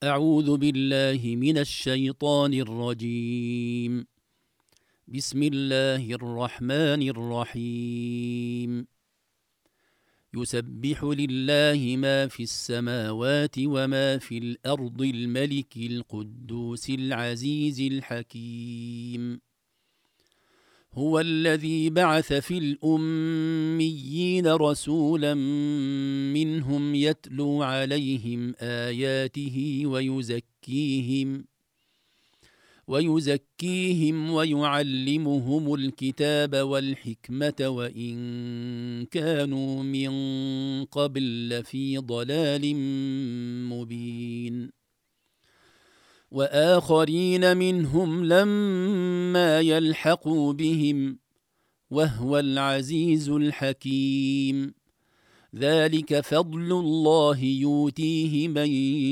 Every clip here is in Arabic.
أعوذ بالله من الشيطان الرجيم. بسم الله الرحمن الرحيم. يسبح لله ما في السماوات وما في الأرض الملك القدوس العزيز الحكيم. هو الذي بعث في الأميين رسولا منهم يتلو عليهم آياته ويزكيهم ويعلمهم الكتاب والحكمة وإن كانوا من قبل لفي ضلال مبين. وآخرين منهم لما يلحقوا بهم وهو العزيز الحكيم. ذلك فضل الله يؤتيه من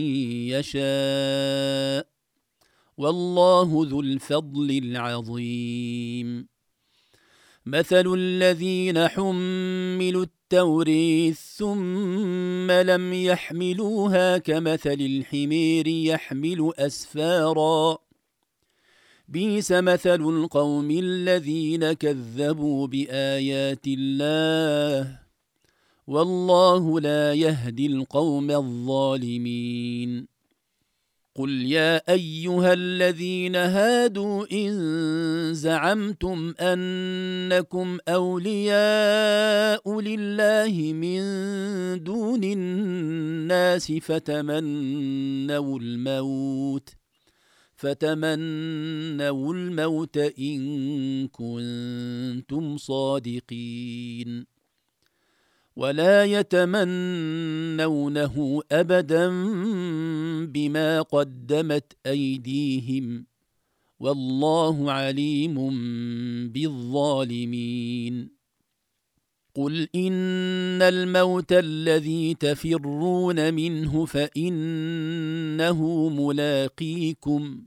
يشاء والله ذو الفضل العظيم. مثل الذين حملوا التوراة ثم لم يحملوها كمثل الحمير يحمل أسفارا بئس مثل القوم الذين كذبوا بآيات الله والله لا يهدي القوم الظالمين. قل يا أيها الذين هادوا إن زعمتم أنكم أولياء لله من دون الناس فتمنوا الموت إن كنتم صادقين ولا يتمنونه أبدا بما قدمت أيديهم والله عليم بالظالمين. قل إن الموت الذي تفرون منه فإنه ملاقيكم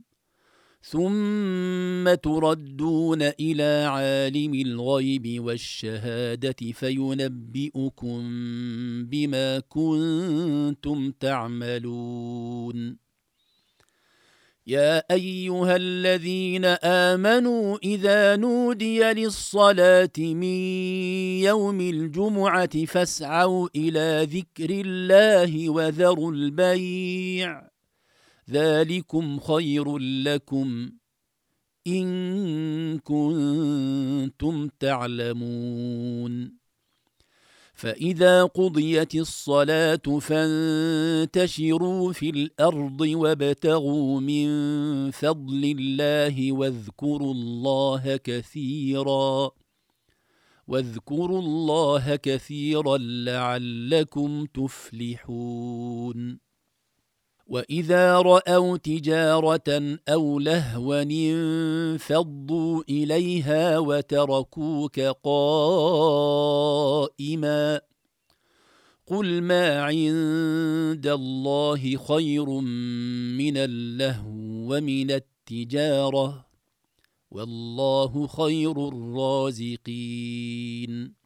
ثم تردون إلى عالم الغيب والشهادة فينبئكم بما كنتم تعملون. يا أيها الذين آمنوا إذا نودي للصلاة من يوم الجمعة فاسعوا إلى ذكر الله وذروا البيع ذلكم خير لكم إن كنتم تعلمون. فإذا قضيت الصلاة فانتشروا في الأرض وابتغوا من فضل الله واذكروا الله كثيرا لعلكم تفلحون. وإذا رأوا تجارة أو لهوا انفضوا إليها وتركوك قائما قل ما عند الله خير من اللهو ومن التجارة والله خير الرازقين.